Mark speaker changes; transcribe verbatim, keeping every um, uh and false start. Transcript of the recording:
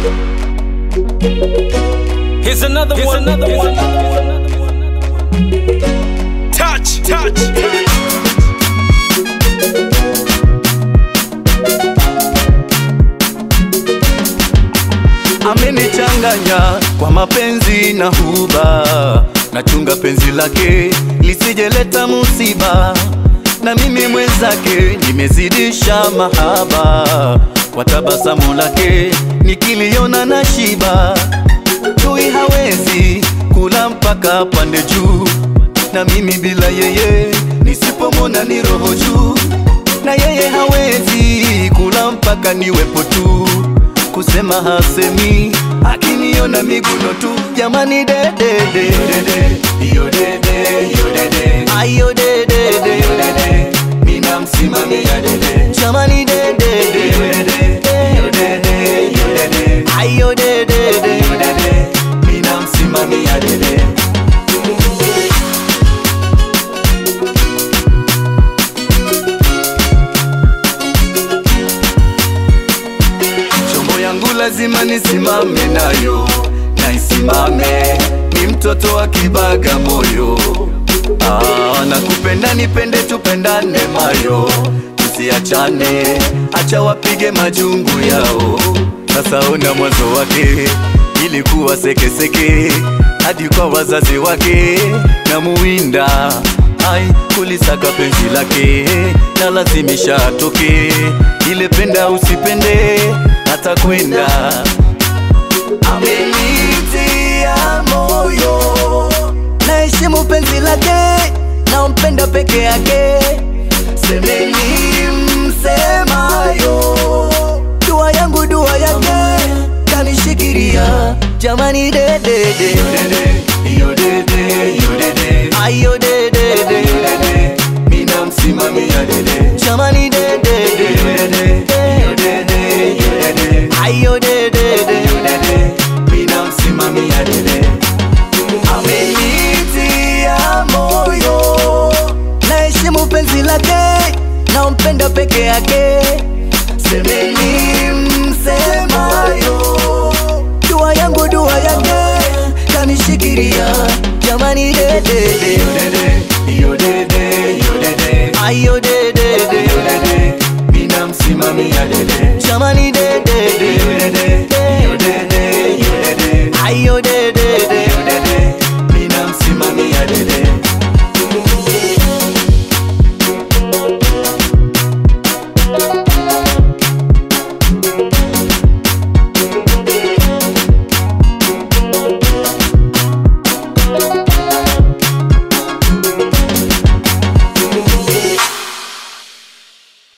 Speaker 1: Here's another Here's one. Another Here's one. Another one. Touch, touch, touch.
Speaker 2: Amenichanganya kwa mapenzi na huba, nachunga penzi lake lisijeleta musiba, na mimi mwenzake nimezidisha mahaba, kwa tabasamu lake nikiliona na shiba. Chui hawezi kula mpaka pande juu, na mimi bila yeye nisipomona ni roho juu, na yeye hawezi kula mpaka niwepo tu, kusema hasemi akiniona miguno tu. Jamani dede dede iyo dede iyo dede ayo dede dede mina msimamia dede. Jamani dede dede iyo dede iyo dede ayo dede dede mina msimamia dede. Lazima nisimame nayo, na isimame, ni mtoto wa Kibaga moyo. Ah, nakupenda nipende tupendane mayo, tusiachane, acha wapige majungu yao. Sasa ona mwanzo wake, ilikuwa seke seke, hadi kwa wazazi wake na muwinda. Ai, kulisaka penzi lake, na lazimisha atoke, ile penda usipende hata kwenda. Amenitia moyo, naheshimu penzi lake, na mpenda peke yake. Semeni msemayo, dua yangu dua yake, kanishikiria. Jamani dede dede iyo dede iyo dede ayo dede dede mina msimamia dede. Jamani dede dede iyo dede iyo dede ayo dede dede mina msimamia dede. Amenitia moyo, naheshimu penzi lake, na mpenda peke yake.